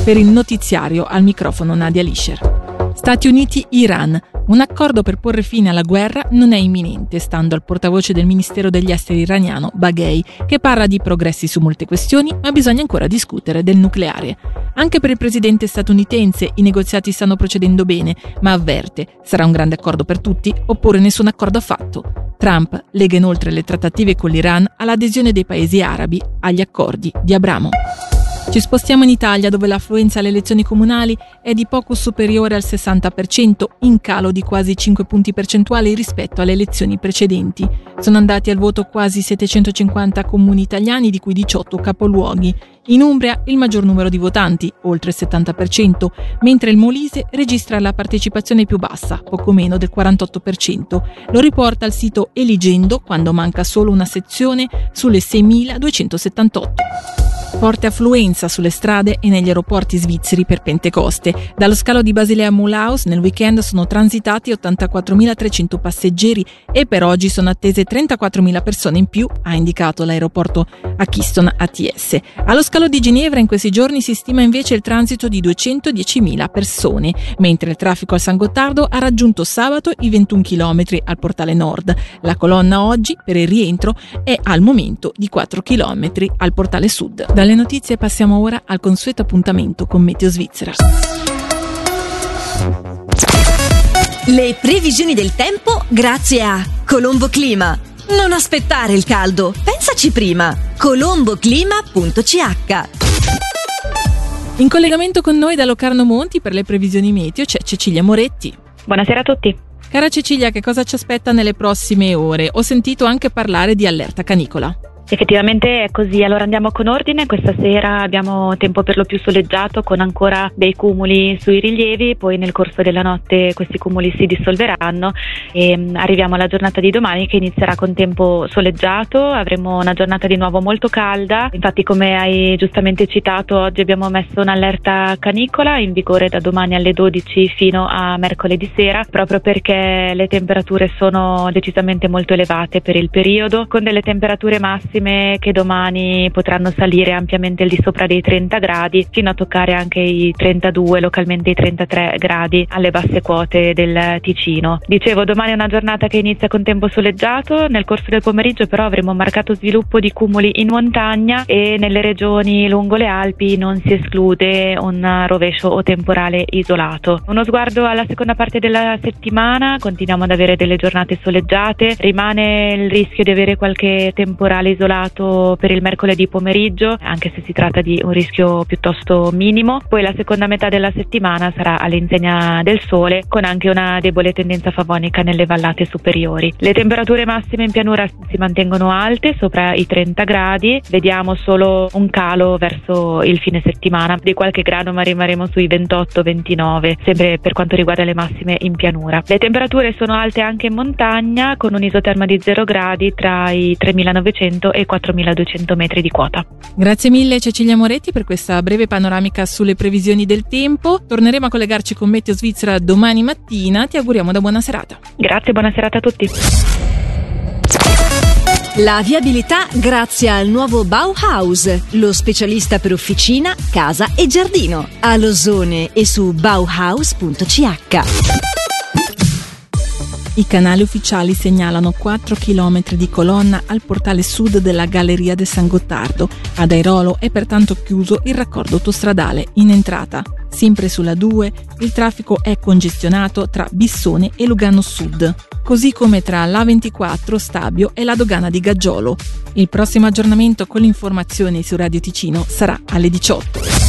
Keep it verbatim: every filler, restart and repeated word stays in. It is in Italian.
Per il notiziario, al microfono Nadia Lischer. Stati Uniti-Iran. Un accordo per porre fine alla guerra non è imminente, stando al portavoce del Ministero degli Esteri iraniano, Baghei, che parla di progressi su molte questioni, ma bisogna ancora discutere del nucleare. Anche per il presidente statunitense i negoziati stanno procedendo bene, ma avverte: sarà un grande accordo per tutti oppure nessun accordo affatto. Trump lega inoltre le trattative con l'Iran all'adesione dei paesi arabi agli accordi di Abramo. Ci spostiamo in Italia, dove l'affluenza alle elezioni comunali è di poco superiore al sessanta per cento, in calo di quasi cinque punti percentuali rispetto alle elezioni precedenti. Sono andati al voto quasi settecentocinquanta comuni italiani, di cui diciotto capoluoghi. In Umbria il maggior numero di votanti, oltre il settanta per cento, mentre il Molise registra la partecipazione più bassa, poco meno del quarantotto per cento. Lo riporta il sito Eligendo, quando manca solo una sezione sulle seimiladuecentosettantotto. Forte affluenza sulle strade e negli aeroporti svizzeri per Pentecoste. Dallo scalo di Basilea Mulhouse nel weekend sono transitati ottantaquattromilatrecento passeggeri e per oggi sono attese trentaquattromila persone in più, ha indicato l'aeroporto a Keystone A T S. Allo scalo di Ginevra in questi giorni si stima invece il transito di duecentodiecimila persone, mentre il traffico al San Gottardo ha raggiunto sabato i ventuno chilometri al portale nord. La colonna oggi, per il rientro, è al momento di quattro chilometri al portale sud. Dalle notizie passiamo ora al consueto appuntamento con Meteo Svizzera. Le previsioni del tempo grazie a Colombo Clima. Non aspettare il caldo, pensaci prima. colomboclima punto c h. In collegamento con noi da Locarno Monti per le previsioni meteo c'è Cecilia Moretti. Buonasera a tutti. Cara Cecilia, che cosa ci aspetta nelle prossime ore? Ho sentito anche parlare di allerta canicola. Effettivamente è così, allora andiamo con ordine. Questa sera abbiamo tempo per lo più soleggiato con ancora dei cumuli sui rilievi, poi nel corso della notte questi cumuli si dissolveranno e arriviamo alla giornata di domani che inizierà con tempo soleggiato. Avremo una giornata di nuovo molto calda, infatti come hai giustamente citato oggi abbiamo messo un'allerta canicola in vigore da domani alle dodici fino a mercoledì sera, proprio perché le temperature sono decisamente molto elevate per il periodo, con delle temperature massime che domani potranno salire ampiamente al di sopra dei trenta gradi fino a toccare anche i trentadue, localmente i trentatré gradi alle basse quote del Ticino. Dicevo, domani è una giornata che inizia con tempo soleggiato, nel corso del pomeriggio però avremo un marcato sviluppo di cumuli in montagna e nelle regioni lungo le Alpi non si esclude un rovescio o temporale isolato. Uno sguardo alla seconda parte della settimana: continuiamo ad avere delle giornate soleggiate, rimane il rischio di avere qualche temporale isolato per il mercoledì pomeriggio, anche se si tratta di un rischio piuttosto minimo. Poi la seconda metà della settimana sarà all'insegna del sole, con anche una debole tendenza favonica nelle vallate superiori. Le temperature massime in pianura si mantengono alte, sopra i trenta gradi, vediamo solo un calo verso il fine settimana di qualche grado, ma rimarremo sui ventotto ventinove, sempre per quanto riguarda le massime in pianura. Le temperature sono alte anche in montagna, con un isoterma di zero gradi tra i tremilanovecento e quattromiladuecento metri di quota. Grazie mille Cecilia Moretti per questa breve panoramica sulle previsioni del tempo. Torneremo a collegarci con Meteo Svizzera domani mattina. Ti auguriamo una buona serata. Grazie, buona serata a tutti. La viabilità grazie al nuovo Bauhaus, lo specialista per officina, casa e giardino. A Losone e su bauhaus punto c h. I canali ufficiali segnalano quattro chilometri di colonna al portale sud della Galleria del San Gottardo. Ad Airolo è pertanto chiuso il raccordo autostradale in entrata. Sempre sulla due il traffico è congestionato tra Bissone e Lugano Sud, così come tra l'A ventiquattro Stabio e la dogana di Gaggiolo. Il prossimo aggiornamento con le informazioni su Radio Ticino sarà alle diciotto.